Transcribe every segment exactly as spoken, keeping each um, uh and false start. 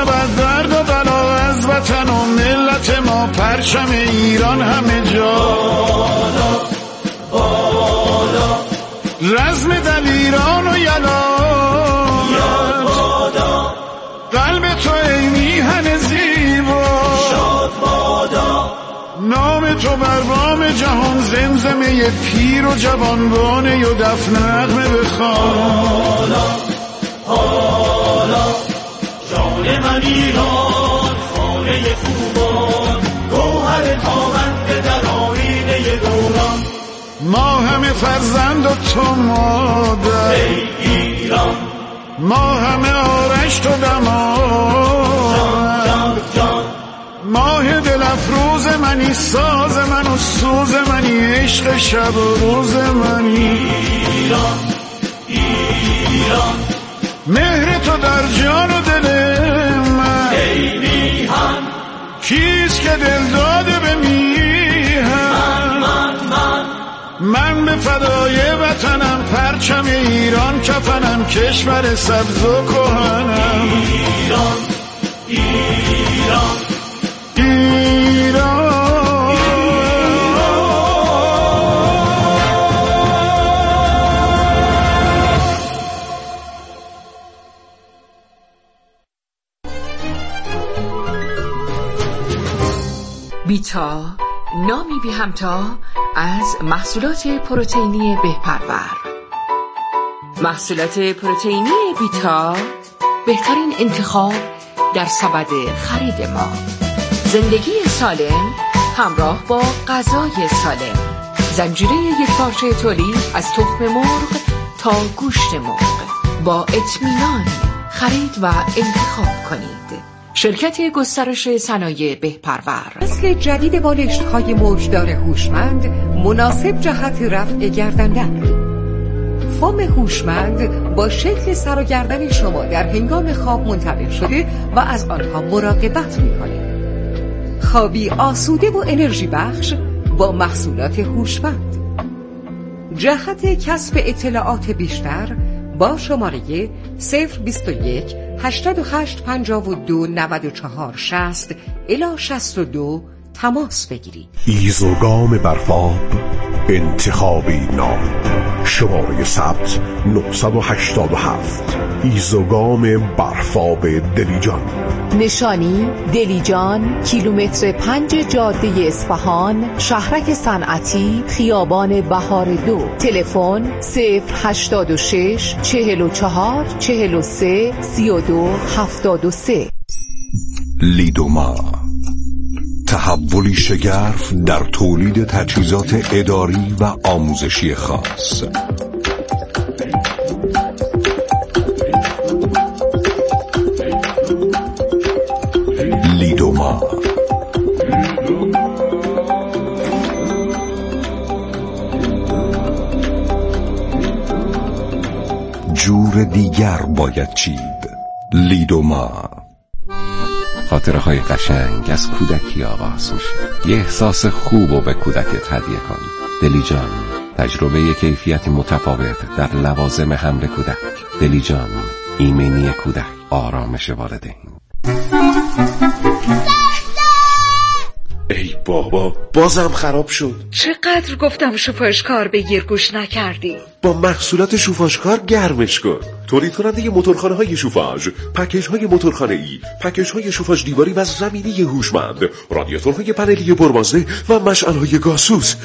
شود درد و بلا از وطن و ملت ما، پرچم ایران همه جا بالا بالا، رزم دلیران و یلا قلب تو ای میهن زیبا شاد بادا، نام تو بر بام جهان زمزمه پیر و جوانبانه و دف نغمه بخوان. حالا جان من ایران، خانه خوبان، گوهر تابنده در آیینه دوران، ما همه فرزند و تو مادر ای ایران، ما همه آرش تو دمار، جان جان ماه دل افروز منی، ساز من و سوز منی، عشق شب و روز منی ایران ایران، مهر تو در جان و دل من ای میهن، کیست که دل داده به میهن، من من من به فدای وطنم، پرچم ایران کفنم، کشور سبز و کهنم ایران ایران ایران. بیتا، نامی بی همتا از محصولات پروتئینی بهپرور. محصولات پروتئینی بیتا بهترین انتخاب در سبد خرید ما. زندگی سالم همراه با غذای سالم، زنجیره یک پارچه تولید از تخم مرغ تا گوشت مرغ. با اطمینان خرید و انتخاب کنید. شرکت گسترش صنایع بهپرور. نسل جدید بالشت‌های موجدار هوشمند مناسب جهت رفع گردندن. فوم هوشمند با شکل سر و گردن شما در هنگام خواب منتقل شده و از آنها مراقبت می‌کنه. خوابی آسوده و انرژی بخش با محصولات هوشمند. جهت کسب اطلاعات بیشتر با شماره صفر بیست و یک هشتاد و هشت پنجاه و دو نود و چهار شصت الی شصت و دو تماس بگیرید. ایزوگام برفاب انتخابی نام، شماره ثبت نهصد و هشتاد و هفت. ایزوگام برفاب دلیجان. نشانی دلیجان، کیلومتر پنج جاده اصفهان، شهرک صنعتی، خیابان بهار دو. تلفن صفر هشتاد و شش چهل و چهار چهل و سه سی و دو هفتاد و سه. لیدوما، تحولی شگرف در تولید تجهیزات اداری و آموزشی خاص. لیدوما. جور دیگر باید چید. لیدوما. خاطره های قشنگ از کودکی آغاز میشه. یه احساس خوب رو به کودکت هدیه کن. دلیجان، تجربه کیفیتی متفاوت در لوازم حمل کودک. دلیجان، ایمنی کودک، آرامش والدین. ای بابا، بازم خراب شد. چقدر گفتم شوفاژکار بگیر گوش نکردی. با محصولات شوفاژکار گرمش کن. تولید کننده موتورخانه های شوفاژ، پکیج های موتورخانه ای، پکیج های شوفاژ دیواری و زمینی هوشمند، رادیاتورهای پنلی پربازده و مشعل های گازسوز.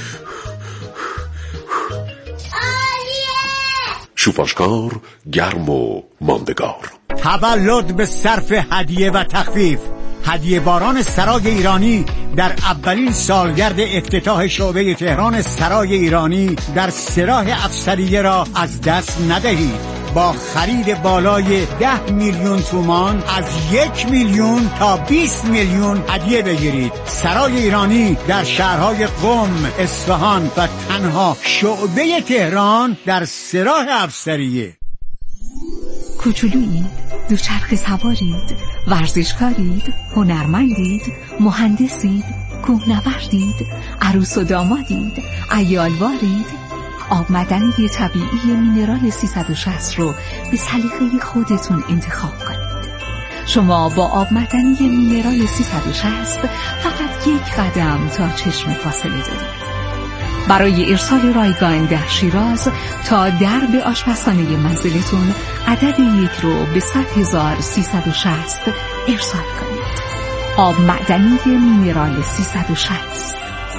شوفاژکار، گرم و ماندگار. تولد به صرف هدیه و تخفیف. هدیه باران سرای ایرانی در اولین سالگرد افتتاح شعبه تهران سرای ایرانی در سراح افسریه را از دست ندهید. با خرید بالای ده میلیون تومان از یک میلیون تا بیست میلیون هدیه بگیرید. سرای ایرانی در شهرهای قم، اصفهان و تنها شعبه تهران در سراح افسریه. کوچولویید، دوچرخه سوارید، ورزشکارید، هنرمندید، مهندسید، کوهنوردید، عروس و دامادید، عیالوارید. آب معدنی طبیعی مینرال سیصد و شصت رو به سلیقه خودتون انتخاب کنید. شما با آب معدنی مینرال سیصد و شصت فقط یک قدم تا چشم فاصله دارید. برای ارسال رایگان در شیراز تا درب آشپزخانه منزلتون عدد یک رو به صد هزار و سیصد و شصت ارسال کنید. آب معدنی مینرال سیصد و شصت.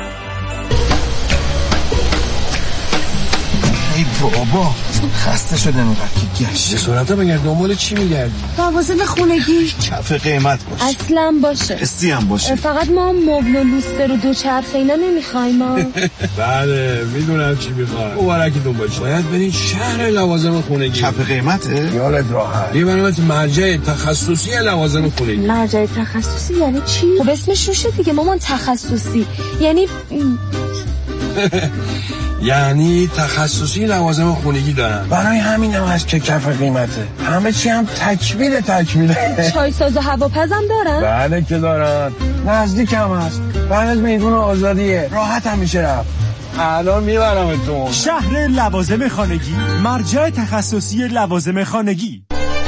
ای بابا خسته شده اینقدر که گشت جسارتا بگرد دنبال چی میگردی؟ لوازم خونگی کف قیمت باشه اصلا باشه استی هم باشه. فقط ما مبل و لوستر و دوچرخه اینا نمیخوایم ما. بله میدونم چی میخوای. مبارکی دنبال چی باید برین شهر لوازم خونگی. کف قیمته؟ یارت راحت میبرمت مرجع تخصصی لوازم خونگی. مرجع تخصصی یعنی چی؟ خب اسمش روشه دیگه مامان، تخصصی یعنی یعنی تخصصی لوازم خونگی دارن. برای همین هم هست که کف قیمته. همه چی هم تکمیل تکمیله. چای ساز و هواپزم دارن؟ بله که دارن. نزدیک هم هست. بعد از میدون آزادیه. راحت هم میشه رفت. الان میبرمتون. شهر لوازم خانگی، مرجع تخصصی لوازم خانگی.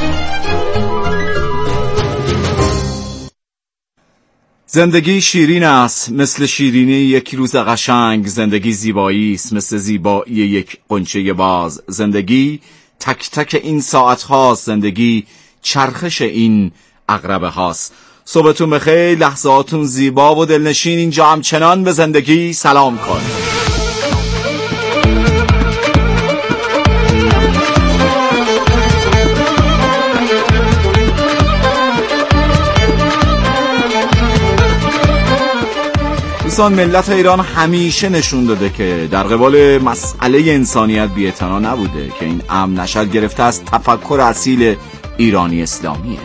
زندگی شیرین است مثل شیرینی یک روز قشنگ. زندگی زیبایی است مثل زیبایی یک غنچه باز. زندگی تک تک این ساعت هاست. زندگی چرخش این عقربه هاست. صبحتون بخیر، لحظاتون زیبا و دلنشین. اینجا همچنان به زندگی سلام کن. دوستان، ملت ایران همیشه نشون داده که در قبال مسئله انسانیت بی‌اعتنا نبوده، که این امر نشأت گرفته از تفکر اصیل ایرانی اسلامیه.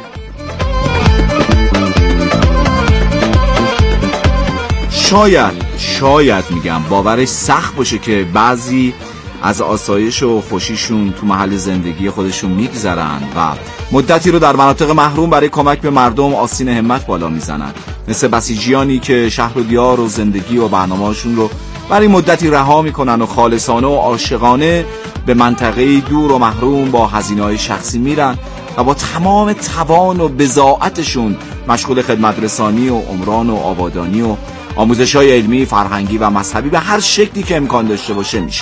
شاید شاید میگم باورش سخت باشه که بعضی از آسایش و خوشیشون تو محل زندگی خودشون میگذرن و مدتی رو در مناطق محروم برای کمک به مردم آستین همت بالا میزنن، مثل بسیجیانی که شهر و دیار و زندگی و برنامه‌هاشون رو برای مدتی رها میکنن و خالصانه و عاشقانه به منطقه دور و محروم با هزینه‌های شخصی میرن و با تمام توان و بضاعتشون مشغول خدمت رسانی و عمران و آبادانی و آموزش‌های علمی، فرهنگی و مذهبی به هر شکلی که امکان داشته باشه میشه.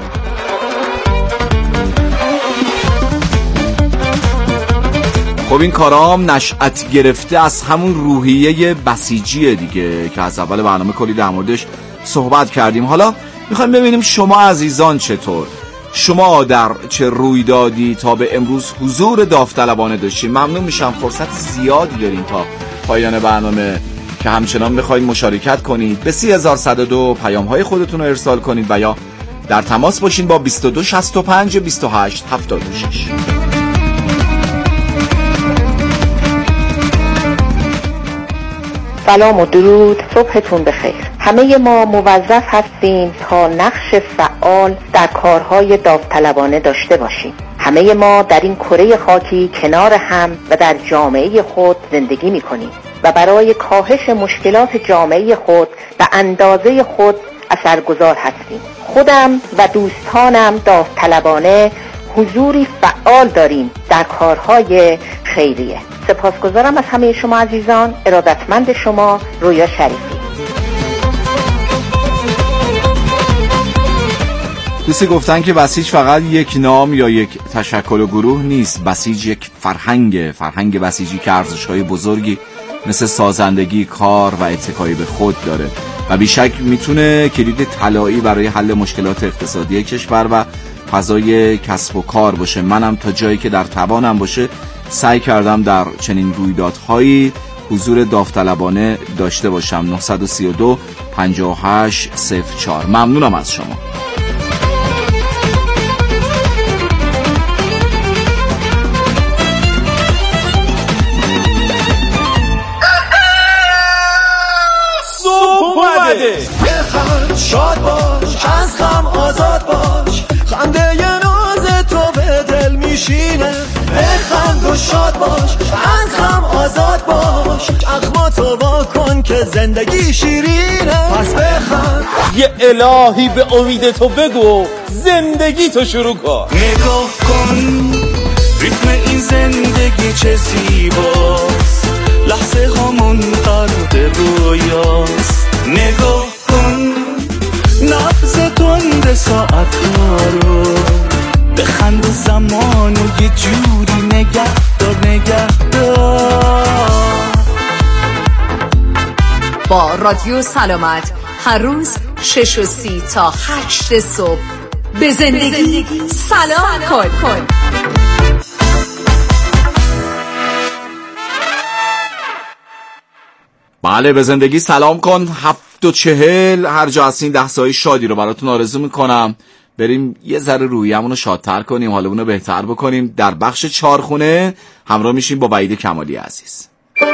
خب این کارام نشأت گرفته از همون روحیه بسیجیه دیگه که از اول برنامه کلی در موردش صحبت کردیم. حالا میخوایم ببینیم شما عزیزان چطور، شما در چه رویدادی تا به امروز حضور داوطلبانه داشتین. ممنون میشم، فرصت زیادی دارین تا پایان برنامه که همچنان بخواید مشارکت کنید. به سی هزار و صد و دو پیام های خودتون رو ارسال کنید و یا در تماس باشین با بیست و دو شصت و پنج بیست و هشت هفتاد و شش. سلام و درود، صبحتون بخیر. همه ما موظف هستیم تا نقش فعال در کارهای داوطلبانه داشته باشیم. همه ما در این کره خاکی کنار هم و در جامعه خود زندگی می‌کنیم و برای کاهش مشکلات جامعه خود به اندازه خود اثرگذار هستیم. خودم و دوستانم داوطلبانه حضوری فعال داریم در کارهای خیریه. سپاسگزارم از همه شما عزیزان. ارادتمند شما، رویا شریفی. دوستی گفتن که بسیج فقط یک نام یا یک تشکل و گروه نیست. بسیج یک فرهنگ فرهنگ بسیجی که ارزش‌های بزرگی مثل سازندگی، کار و اتکای به خود داره و بیشک میتونه کلید طلایی برای حل مشکلات اقتصادی کشور و فضای کسب و کار باشه. منم تا جایی که در توانم باشه سعی کردم در چنین رویدادهایی حضور داوطلبانه داشته باشم. نه سه دو پنجاه و هشت صفر چهار. ممنونم از شما. صبح اومده، بخند شاد باش، از غم آزاد باش، خنده ی ناز تو به دل میشینه. بخند و شاد باش، از غم آزاد باش، چشماتو وا کن که زندگی شیرینه. پس بخند، یه الهی به امید تو بگو، زندگی تو شروع کن. نگاه کن ریتم این زندگی چه زیباست، واقع رویاست. نگاه کن نبض تند ساعت ها رو، بخند زمانو یه جوری نگه دار نگه دار. با رادیو سلامت هر روز شش و سی تا هشت صبح به زندگی, زندگی سلام, سلام کن, کن. بله به زندگی سلام کن. هفت و چهل هر جا هستین ده سایه شادی رو براتون آرزو میکنم. بریم یه ذره رویمون رو شادتر کنیم، حالمون رو بهتر بکنیم. در بخش چارخونه همراه میشیم با وحید کمالی عزیز.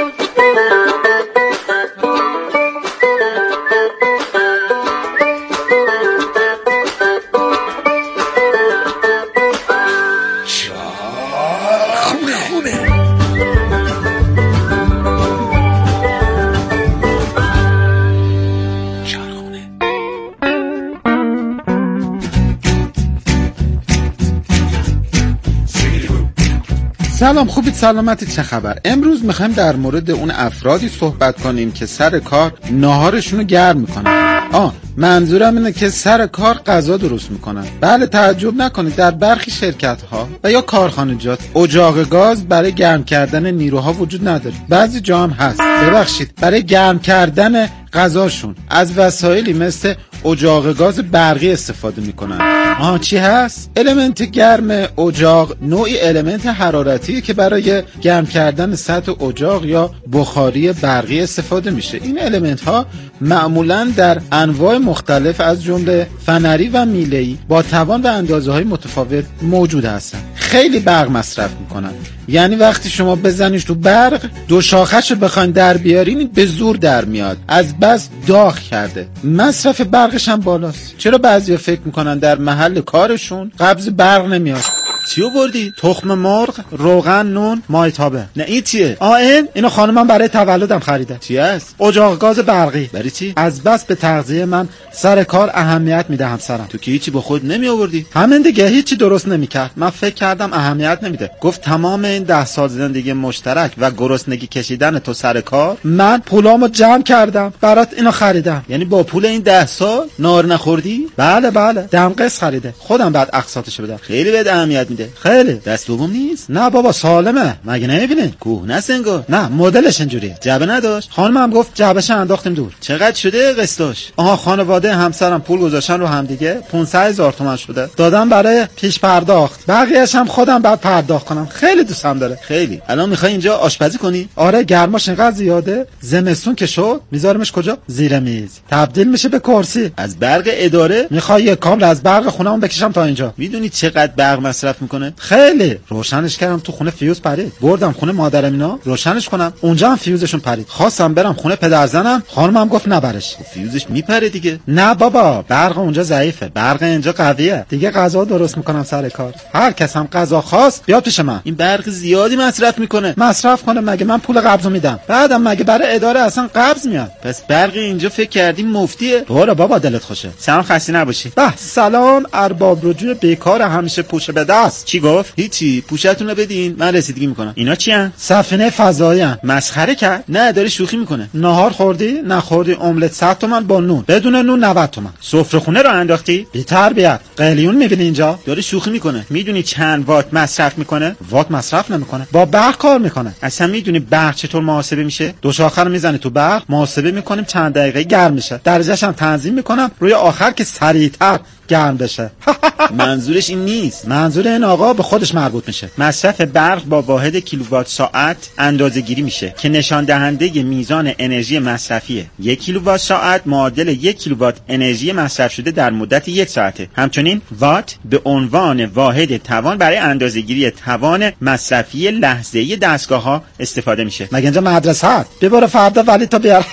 سلام، خوبید؟ سلامتی؟ چه خبر؟ امروز میخوایم در مورد اون افرادی صحبت کنیم که سر کار ناهارشون رو گرم میکنن. آه منظورم اینه که سر کار غذا درست میکنن. بله تعجب نکنید، در برخی شرکت ها و یا کارخانجات اجاق گاز برای گرم کردن نیروها وجود نداره. بعضی جا هم هست. ببخشید، برای گرم کردن غذاشون از وسایلی مثل اجاق گاز برقی استفاده میکنن. آه چی هست؟ المنت گرم اجاق نوعی المنت حرارتیه که برای گرم کردن سطح اجاق یا بخاری برقی استفاده میشه. این المنت ها معمولاً در انواع مختلف از جمله فنری و میله‌ای با توان و اندازه‌های متفاوت موجود هستن. خیلی برق مصرف میکنن. یعنی وقتی شما بزنیش تو برق، دو شاخش رو بخواین در بیارین به زور در میاد، از بس داغ کرده. مصرف برقش هم بالاست. چرا بعضیا فکر میکنن در محل کارشون قبض برق نمیاد؟ چیو بردی؟ تخم مرغ، روغن، نون، مایتابه. نه این چیه؟ آ این اینو خانمم برای تولدم خریده. چی است؟ اجاق گاز برقی. برای چی؟ از بس به تغذیه من سر کار اهمیت میدم سرم. تو که هیچی با خود نمی آوردی؟ همین دیگه، هیچی درست نمیکرد. من فکر کردم اهمیت نمیده. گفت تمام این ده سال زندگی مشترک و گرسنگی کشیدن تو سر کار، من پولامو جمع کردم برات اینو خریدم. یعنی با پول این ده سال نار نخوردی؟ بله بله، دمقس خریده. خودم بعد اقساطشو بدم. خیلی بد اهمیت میده. خیلی. دست دوم نیست؟ نه بابا سالمه. مگه نمیبینی؟ کوه نسنگو. نه مدلش اینجوریه. جعبه نداشت. خانمم گفت جعبهش انداختیم دور. چقدر شده قسطش؟ آها خانواده همسرم پول گذاشتن رو هم دیگه، پانصد هزار تومان شده. دادم برای پیش پرداخت. بقیه‌اش هم خودم بعد پرداخت کنم. خیلی دوستم داره. خیلی. الان میخوای اینجا آشپزی کنی؟ آره گرماش اینقدر زیاده. زمستون که شد میذارمش کجا؟ زیر میز. تبدیل میشه به کرسی. از برق اداره میخوای یک کابل از برق خونه‌مون بکشم تا اینجا. میدونی چقدر برق مصرف میکنه؟ خیلی. روشنش کردم تو خونه فیوز پرید. بردم خونه مادرم اینا روشنش کنم، اونجا هم فیوزشون پرید. خواستم برم خونه پدرزنم، خانمم گفت نبرش. فیوزش میپره دیگه. نه بابا برق اونجا ضعیفه، برق اینجا قویه. دیگه غذا درست میکنم سر کار. هر کس هم غذا خواست بیاد پیش من. این برق زیادی مصرف میکنه. مصرف کنه مگه من پول قبضو میدم؟ بعدم مگه برای اداره اصلا قبض میاد؟ پس برق اینجا فکر کردیم مفتیه. برو بابا دلت خوشه. سلام خسته نباشی. به سلام ارباب رجوع بیکار همیشه پوشه به دست. چی گفت؟ هیچی، پوشتون رو بدین من رسیدگی میکنم. اینا چی ان؟ سفینه فضایی ان. مسخره کرد؟ نه داره شوخی میکنه. نهار خوردی؟ نخوردی؟ املت صد تومن با نون، بدون نون نود تومن. سفره خونه رو انداختی؟ بی تربیت. قلیون میبینی اینجا؟ داره شوخی میکنه. میدونی چند وات مصرف میکنه؟ وات مصرف نمیکنه، با برق کار میکنه. اصلا میدونی برق چطور محاسبه میشه؟ دو شاخه رو میزنی تو برق، محاسبه میکنیم چند دقیقه گرم میشه، درجهش هم تنظیم میکنم روی آخر که سریعتر گرم بشه. منظورش این نیست. منظور این آقا به خودش مربوط میشه. مصرف برق با واحد کیلووات ساعت اندازه گیری میشه که نشان دهنده میزان انرژی مصرفیه. یک کیلووات ساعت معادل یک کیلووات انرژی مصرف شده در مدت یک ساعته. همچنین وات به عنوان واحد توان برای اندازه گیری توان مصرفی لحظه‌ای دستگاه‌ها استفاده میشه. مگه اینجا مدرسه هست؟ ببر فردا ولی تو بیار.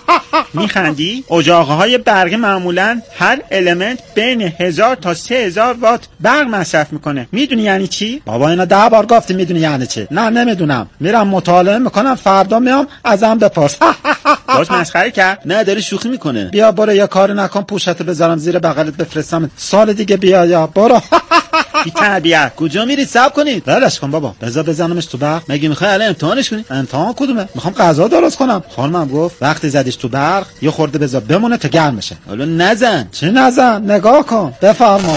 میخندی؟ اجاق‌های برقی معمولاً هر المنت بین هزار تا سه هزار وات برق مصرف میکنه. میدونی یعنی چی؟ بابا اینا ده بار گفتی میدونی یعنی چی؟ نه نمیدونم. میرم مطالعه میکنم، فردا میام ازم بپرس. باز مسخره کرد؟ نه داره شوخی میکنه. بیا برو یه کار نکن، پوشتو بذارم زیر بغلت بفرستم، سال دیگه بیا یا برو. بی تربیت کجا میری؟ صبر کنید. ولش کن بابا، بذار بزنمش تو برق. مگه میخوای الان امتحانش کنی؟ امتحان کدومه؟ میخوام غذا درست کنم. خانمم گفت وقتی زدیش تو برق یه خورده بذار بمونه تا گرم بشه. حالا نزن. چه نزن؟ نگاه کن. بفرما.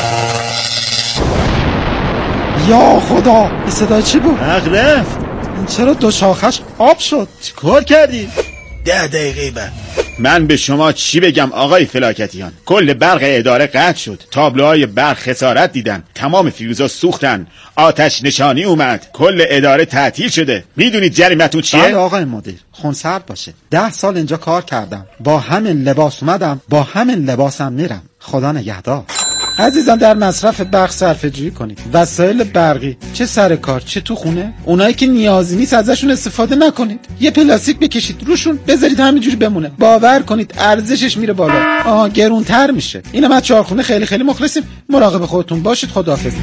یا خدا، این صدای چی بود؟ برق رفت. این چرا دو شاخش آب شد؟ چیکار کردی؟ ده دقیقه بعد. من به شما چی بگم آقای فلاکتیان؟ کل برق اداره قطع شد، تابلوهای برق خسارت دیدن، تمام فیوزا سوختن، آتش نشانی اومد، کل اداره تعطیل شده. میدونید جریمتون چیه؟ بله آقای مدیر، خونسرد باشه. ده سال اینجا کار کردم، با همین لباس اومدم، با همین لباسم میرم. خدا نگهدار. عزیزان در مصرف برق صرفه جویی کنید. وسایل برقی چه سر کار چه تو خونه، اونایی که نیازی نیست ازشون استفاده نکنید. یه پلاستیک بکشید روشون بذارید همینجوری بمونه. باور کنید ارزشش میره بالا. آها گرونتر میشه. اینا ما چهارخونه خیلی خیلی مخلصیم. مراقب خودتون باشید. خداحافظ.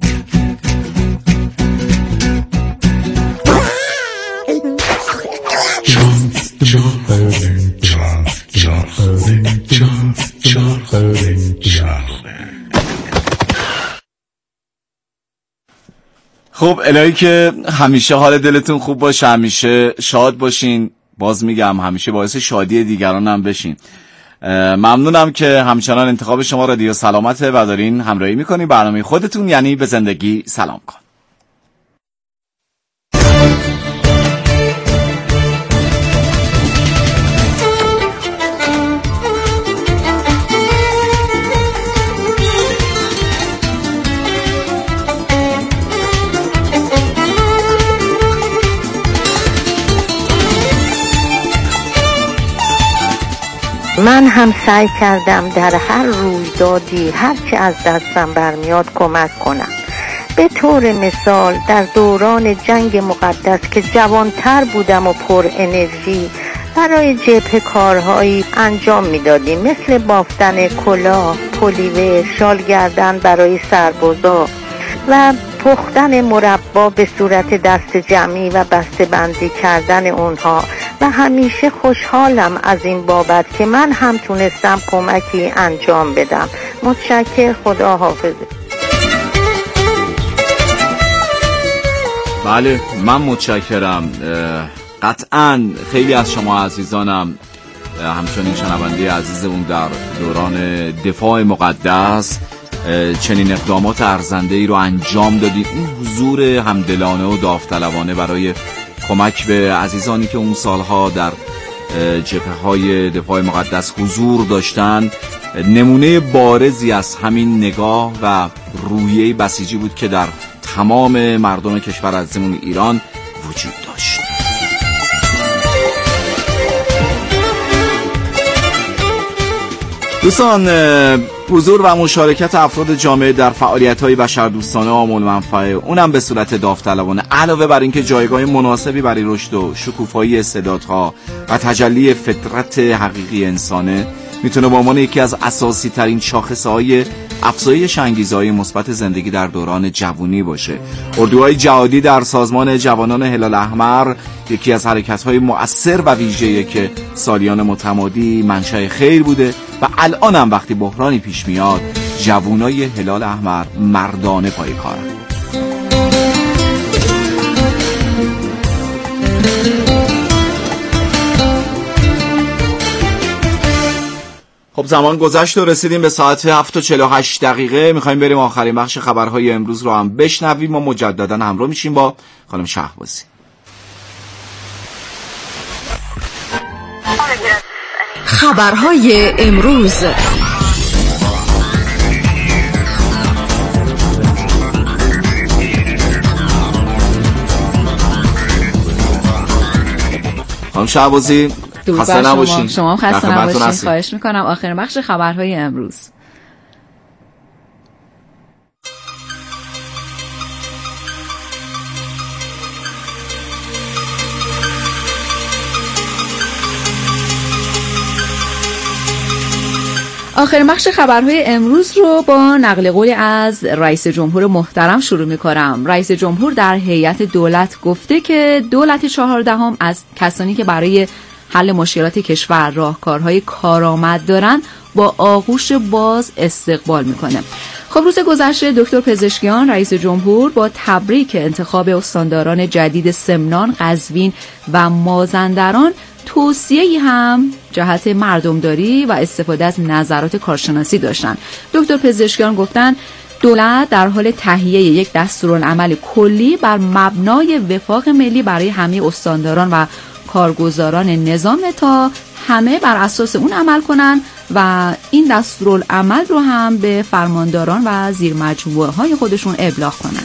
خب الهی که همیشه حال دلتون خوب باشه، همیشه شاد باشین. باز میگم همیشه باعث شادی دیگران هم بشین. ممنونم که همچنان انتخاب شما رادیو سلامته و دارین همراهی میکنین برنامه خودتون، یعنی به زندگی سلام کن. من هم سعی کردم در هر رویدادی هرچه از دستم برمیاد کمک کنم. به طور مثال در دوران جنگ مقدس که جوانتر بودم و پر انرژی، برای جبهه کارهایی انجام میدادیم، مثل بافتن کلاه، پلیوه، شال گردن برای سربازا و پختن مربا به صورت دست جمعی و بسته بندی کردن اونها. و همیشه خوشحالم از این بابت که من هم تونستم کمکی انجام بدم. متشکر. خدا حافظ. بله من متشکرم. قطعا خیلی از شما عزیزانم همچنین شنونده عزیزمون در دوران دفاع مقدس چنین اقدامات ارزنده‌ای رو انجام دادید. این حضور همدلانه و داوطلبانه برای کمک به عزیزانی که اون سالها در جبهه‌های دفاع مقدس حضور داشتن نمونه بارزی از همین نگاه و روحیه بسیجی بود که در تمام مردم کشور عزیزمون ایران وجود داشت. دوستان، حضور و مشارکت افراد جامعه در فعالیت‌های بشردوستانه عامل منفعه، اونم به صورت داوطلبانه، علاوه بر اینکه جایگاه مناسبی برای رشد و شکوفایی استعدادها و تجلی فطرت حقیقی انسانه، میتونه به عنوان یکی از اساسی ترین شاخصه‌های افزایش انگیزه‌های مثبت زندگی در دوران جوانی باشه. اردوهای جهادی در سازمان جوانان هلال احمر یکی از حرکت‌های مؤثر و ویژه‌ای که سالیان متمادی منشأ خیر بوده و الان هم وقتی بحرانی پیش میاد جوانای هلال احمر مردانه پای کارن. خب زمان گذشت و رسیدیم به ساعت هفت و چهل و هشت دقیقه. میخوایم بریم آخرین بخش خبرهای امروز رو هم بشنویم و مجددا همراه میشیم با خانم شهبازی. خبرهای امروز. خانم شهبازی خسته نباشین. شما هم خسته نباشین. خواهش میکنم. آخرین بخش خبرهای امروز. آخرین بخش خبرهای امروز رو با نقل قولی از رئیس جمهور محترم شروع می‌کنم. رئیس جمهور در هیئت دولت گفته که دولت چهاردهم از کسانی که برای حل مشکلات کشور راهکارهای کارآمد دارند با آغوش باز استقبال میکنه. خب روز گذشته دکتر پزشکیان رئیس جمهور با تبریک انتخاب استانداران جدید سمنان، قزوین و مازندران توصیه‌ای هم جهت مردمداری و استفاده از نظرات کارشناسی داشتن. دکتر پزشکیان گفتن دولت در حال تهیه یک دستورالعمل کلی بر مبنای وفاق ملی برای همه استانداران و کارگزاران نظام تا همه بر اساس اون عمل کنن و این دستورالعمل رو هم به فرمانداران و زیر مجموعه های خودشون ابلاغ کنن.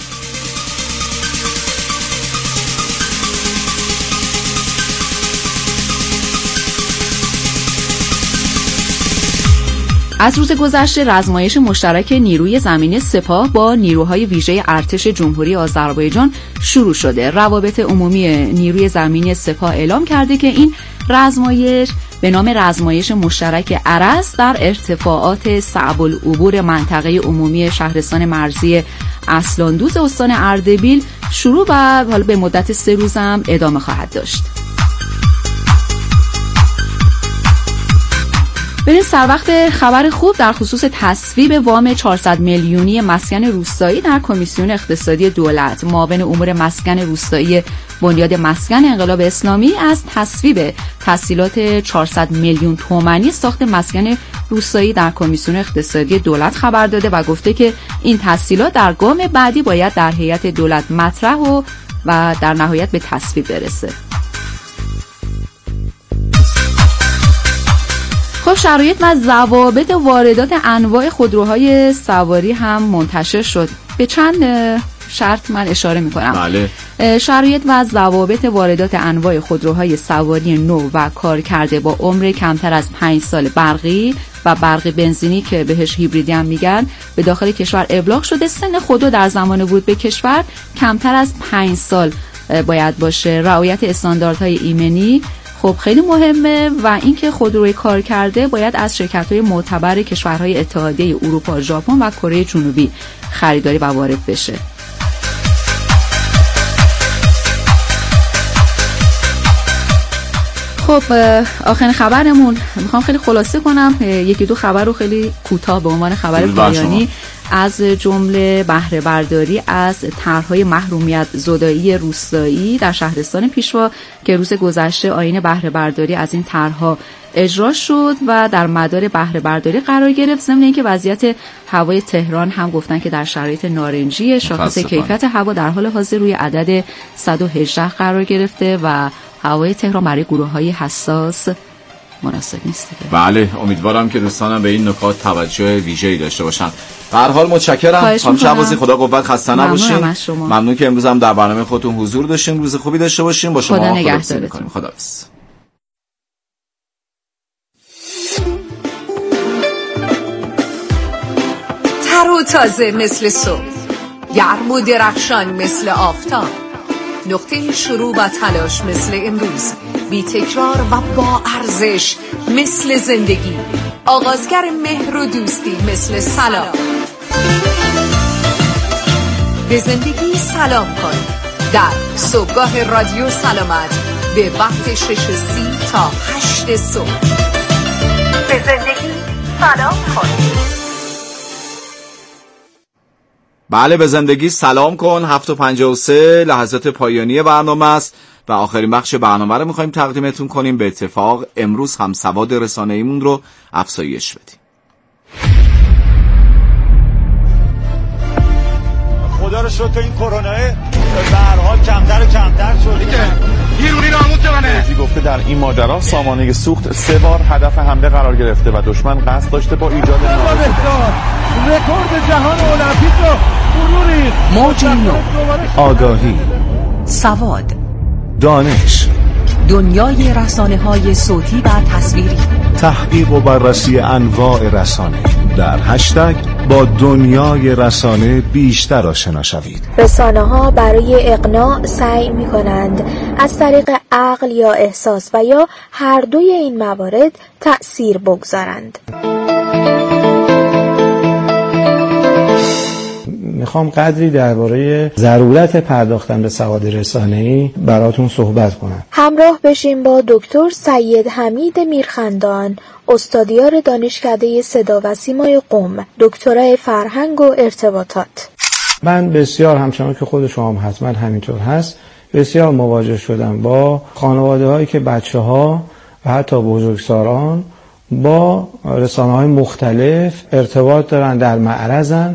از روز گذشته رزمایش مشترک نیروی زمینی سپاه با نیروهای ویژه ارتش جمهوری آذربایجان شروع شده. روابط عمومی نیروی زمینی سپاه اعلام کرده که این رزمایش به نام رزمایش مشترک ارس در ارتفاعات صعب العبور منطقه عمومی شهرستان مرزی اصلاندوز استان اردبیل شروع و حالا به مدت سه روز هم ادامه خواهد داشت. بریم سر وقت خبر خوب در خصوص تصویب وام چهارصد میلیونی مسکن روستایی در کمیسیون اقتصادی دولت. معاون امور مسکن روستایی بنیاد مسکن انقلاب اسلامی از تصویب تسهیلات چهارصد میلیون تومانی ساخت مسکن روستایی در کمیسیون اقتصادی دولت خبر داده و گفته که این تسهیلات در گام بعدی باید در هیئت دولت مطرح و و در نهایت به تصویب برسه. خب شرایط و ضوابط واردات انواع خودروهای سواری هم منتشر شد. به چند شرط من اشاره میکنم. بله. شرایط و ضوابط واردات انواع خودروهای سواری نو و کار کرده با عمر کمتر از پنج سال برقی و برق بنزینی که بهش هیبریدی هم میگن به داخل کشور ابلاغ شده. سن خودرو در زمان ورود به کشور کمتر از پنج سال باید باشه. رعایت استانداردهای ایمنی خب خیلی مهمه و اینکه خودروی کار کرده باید از شرکت‌های معتبر کشورهای اتحادیه اروپا، ژاپن و کره جنوبی خریداری و وارد بشه. خب آخرین خبرمون میخوام خیلی خلاصه کنم، یکی دو خبر رو خیلی کوتاه به عنوان خبر پایانی، از جمله بهره برداری از طرح‌های محرومیت زدایی روستایی در شهرستان پیشوا که روز گذشته آیین بهره برداری از این طرح‌ها اجرا شد و در مدار بهره برداری قرار گرفت. ضمن اینکه وضعیت هوای تهران هم گفتن که در شرایط نارنجی، شاخص کیفیت هوا در حال حاضر روی عدد صد و هجده قرار گرفته و هوای تهران برای گروه‌های حساس مناسب نیست دیگه. بله، امیدوارم که دوستانم به این نکات توجه ویژه‌ای داشته باشن. به هر حال متشکرم. خانم شهبازی خدا قوت، خسته نباشین. ممنون که امروز هم در برنامه خودتون حضور داشتین. روز خوبی داشته باشین. با شما خدا نگهدارتون. خداحافظ. تر و تازه مثل صبح، گرم و درخشان مثل آفتاب، نقطه شروع و تلاش مثل امروز، بی تکرار و با ارزش مثل زندگی، آغازگر مهر و دوستی مثل سلام. به زندگی سلام کن در صبحگاه رادیو سلامت به وقت شش سی تا هشت صبح. به زندگی سلام کن. بله، به زندگی سلام کن. هفت و پنجاه و سه لحظات پایانی برنامه است و آخرین بخش برنامه رو میخوایم تقدیمتون کنیم. به اتفاق امروز هم سواد رسانه‌ایمون رو افزایش بدیم. خدا رو شکر که این کرونا به هر حال کمتر و کمتر شده. بیرونی ناموس منه. گفته در این ماجرا سامانه سوخت سه بار هدف حمله قرار گرفته و دشمن قصد داشته با ایجاد رکورد جهان المپیک رو فروری. موج نو، آگاهی، سواد، دانش، دنیای رسانه‌های صوتی و تصویری، تحقیق و بررسی انواع رسانه. در هشتگ با دنیای رسانه بیشتر آشنا شوید. رسانه‌ها برای اقناع سعی می‌کنند از طریق عقل یا احساس و یا هر دوی این موارد تأثیر بگذارند. میخوام قدری درباره ضرورت پرداختن به سواد رسانه‌ای براتون صحبت کنم. همراه بشیم با دکتر سید حمید میرخندان، استادیار دانشکده صدا و سیمای قم، دکترای فرهنگ و ارتباطات. من بسیار همچنان که خود شما هم حتما همینطور هست بسیار مواجه شدم با خانواده هایی که بچه ها و حتی بزرگسالان با رسانه های مختلف ارتباط دارن، در معرضن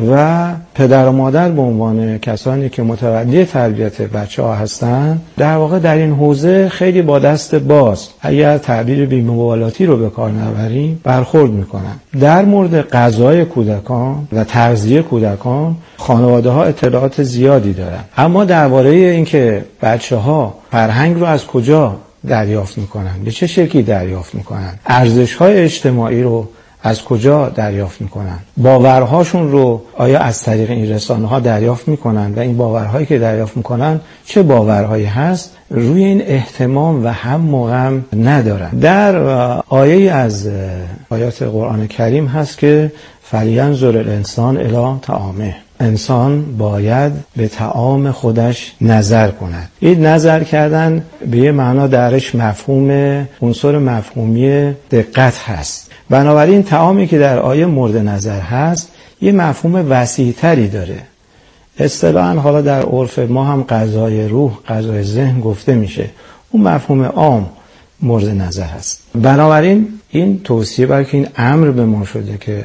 و پدر و مادر به عنوان کسانی که متولی تربیت بچه ها هستن در واقع در این حوزه خیلی با دست باز، اگر تعبیر بی‌مبالاتی رو به کار نبریم، برخورد میکنن. در مورد غذای کودکان و تغذیه کودکان خانواده ها اطلاعات زیادی دارن، اما درباره اینکه بچه ها فرهنگ رو از کجا دریافت میکنن، به چه شکلی دریافت میکنن، ارزش های اجتماعی رو از کجا دریافت میکنن، باورهاشون رو آیا از طریق این رسانه ها دریافت میکنن و این باورهایی که دریافت میکنن چه باورهایی هست، روی این اهتمام و هم و غم ندارن. در آیه از آیات قرآن کریم هست که فلینظر الانسان الی طعامه، انسان باید به طعام خودش نظر کند. این نظر کردن به یه معنا درش مفهوم عنصر مفهومی دقت هست. بنابراین طعامی که در آیه مورد نظر هست یه مفهوم وسیع‌تری داره. اصطلاحاً حالا در عرف ما هم غذای روح، غذای ذهن گفته میشه. اون مفهوم عام مورد نظر هست. بنابراین این توصیه بلکه این امر به ما شده که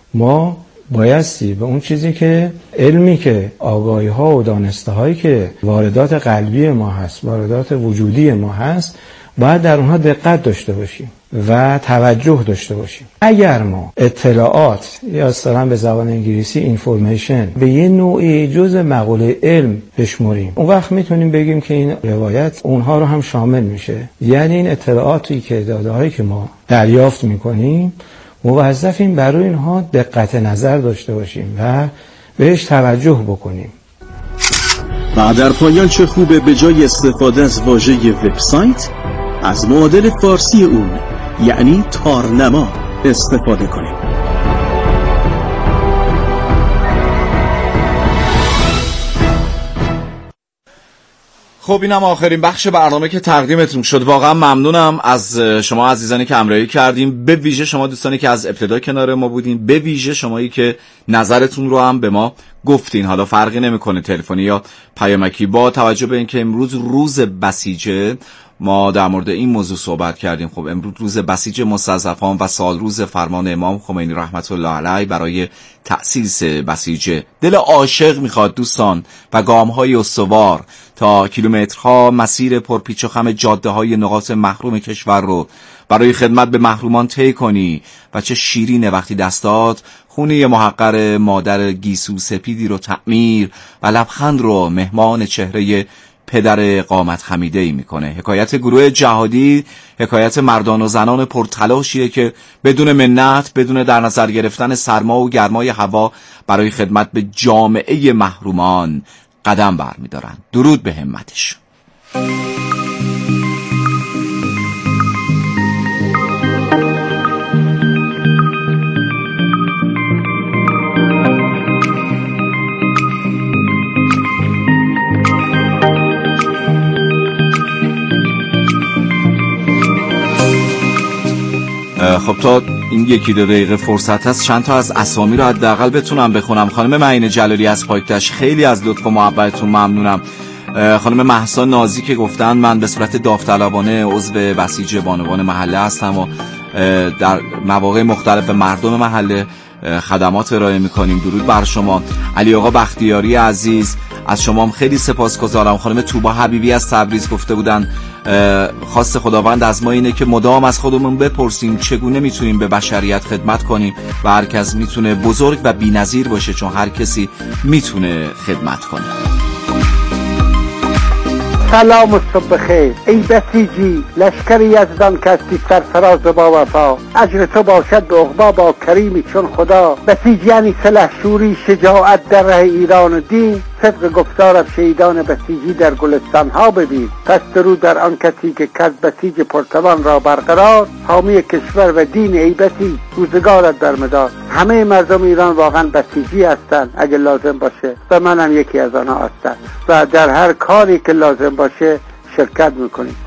ما بایستی به اون چیزی که علمی که آگاهی ها و دانسته هایی که واردات قلبی ما هست، واردات وجودی ما هست، باید در اونها دقت داشته باشیم و توجه داشته باشیم. اگر ما اطلاعات یا اصطلاحاً به زبان انگلیسی اینفورمیشن به یه نوعی جز مقوله علم بشمریم، اون وقت میتونیم بگیم که این روایت اونها رو هم شامل میشه. یعنی این اطلاعاتی که داده‌هایی که ما دریافت میکنیم موظفیم برای اینها دقت نظر داشته باشیم و بهش توجه بکنیم. و در پایان چه خوبه به جای استفاده از واژه وبسایت از معادل فارسی اون یعنی تارنما استفاده کنیم. خب اینم آخرین بخش برنامه که تقدیمتون شد. واقعا ممنونم از شما عزیزانی که همراهی کردیم، به ویژه شما دوستانی که از ابتدا کنار ما بودین، به ویژه شمایی که نظرتون رو هم به ما گفتین. حالا فرقی نمیکنه تلفنی یا پیامکی. با توجه به اینکه امروز روز بسیجه ما در مورد این موضوع صحبت کردیم. خب امروز روز بسیج مستضعفان و سال روز فرمان امام خمینی رحمت الله علیه برای تأسیس بسیجه. دل عاشق میخواد دوستان و گام‌های استوار تا کیلومترها مسیر پرپیچ و خم جاده‌های نقاط محروم کشور رو برای خدمت به محرومان طی کنی و چه شیرینه وقتی دستات خونه محقر مادر گیسو سپیدی رو تعمیر و لبخند رو مهمان چهره پدر قامت خمیده‌ای میکنه. حکایت گروه جهادی حکایت مردان و زنان پرتلاشیه که بدون منت، بدون در نظر گرفتن سرما و گرمای هوا برای خدمت به جامعه محرومان قدم برمیدارن. درود به همتش. خب تا این یکی دو دقیقه فرصت هست چند تا از اسامی رو حداقل بتونم بخونم. خانم معین جلالی از پاکتش، خیلی از لطف و محبتتون ممنونم. خانم مهسا نازی که گفتن من به صورت داوطلبانه عضو بسیج بانوان محله هستم و در مواقع مختلف مردم محله خدمات ارائه میکنیم. درود بر شما. علی آقا بختیاری عزیز از شما هم خیلی سپاسگزارم. خانم توبا حبیبی از تبریز گفته بودن خواست خداوند از ما اینه که مدام از خودمون بپرسیم چگونه میتونیم به بشریت خدمت کنیم و هر کس میتونه بزرگ و بی‌نظیر باشه، چون هر کسی میتونه خدمت کنه. سلام و صبح خیر ای بسیجی، لشکر یزدان کستی سرفراز با وفا، اجر تو باشد به عقبا با کریمی چون خدا. بسیج یعنی سلحشوری، شجاعت در ره ایران و دین، طبق گفتارم شهیدان بسیجی در گلستان ها ببین. پس درود در آن کسی که کز بسیج پرتوان را برقرار، حامی کشور و دین ای بسیج روزگارت برمدار. همه مردم ایران واقعا بسیجی هستند اگه لازم باشه و منم یکی از آنها هستم و در هر کاری که لازم باشه شرکت میکنیم.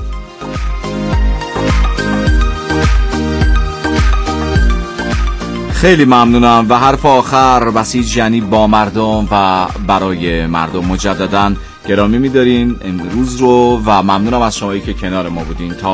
خیلی ممنونم. و حرف آخر بسیج یعنی با مردم و برای مردم. مجدداً گرامی می‌دارین امروز رو و ممنونم از شمایی که کنار ما بودین. تا